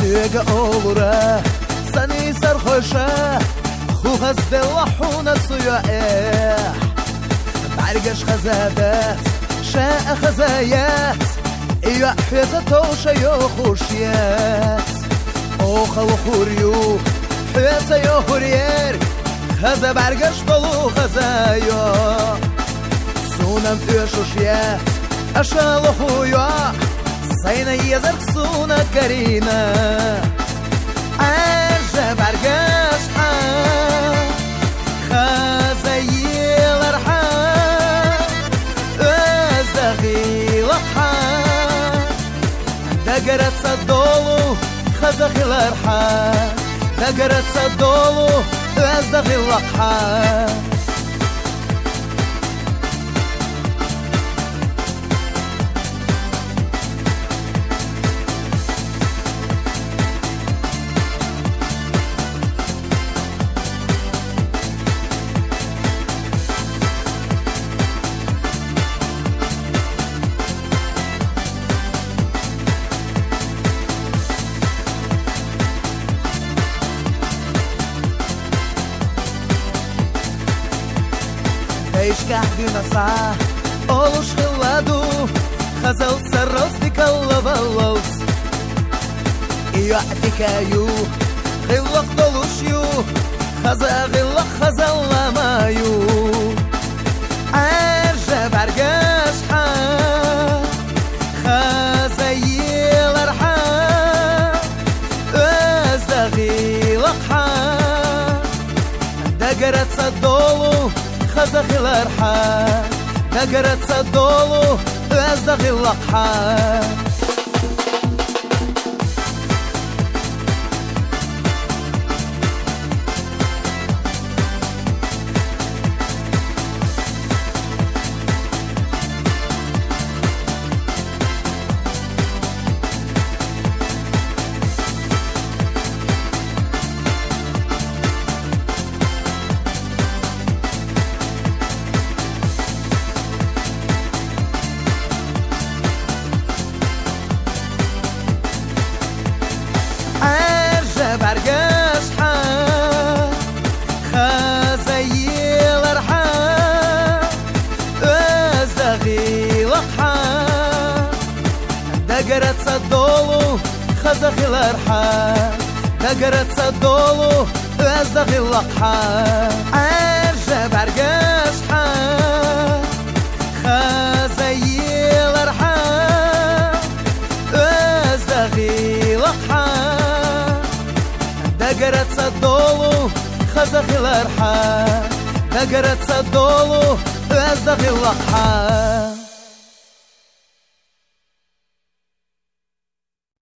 Ega olura Sani sarhoşa Хугас делахуна суя بعرقش خزادات شاء خزايات إيو حيزتو شيو خوشيات أوخا وخوريو حيزة يو خورير خزا بعرقش ضلو خزايو سونا بيشوشيات أشالو خويو سينا يزرق سونا كرينا عرجة بعرقش خزايل أرحام أزدغي لقحام دقرت صدولو خزاخي الأرحام دقرت صدولو أزدغي لقحام يشكح بمسعى أولوش خلادو خزل سرس بكلا بلوس إيو اعتكايو غلق دلوشيو خزا غلق خزل لمايو عرجة برقاش حام خزايل أرحام أزدغي لقحام دقرت صدولو خزاخي الأرحام دقرت صدولو أزدغي اللقحام برقاش حام خزايل أرحام أزدغي لقحام دقرت صدولو خزاخي الأرحام دقرت صدولو أزدغي اللقحام عرجة برقاش حام خزايل أرحام أزدغي لقحام دقرت صدولو خزاخي الأرحام دقرت صدولو أزدغي اللقحام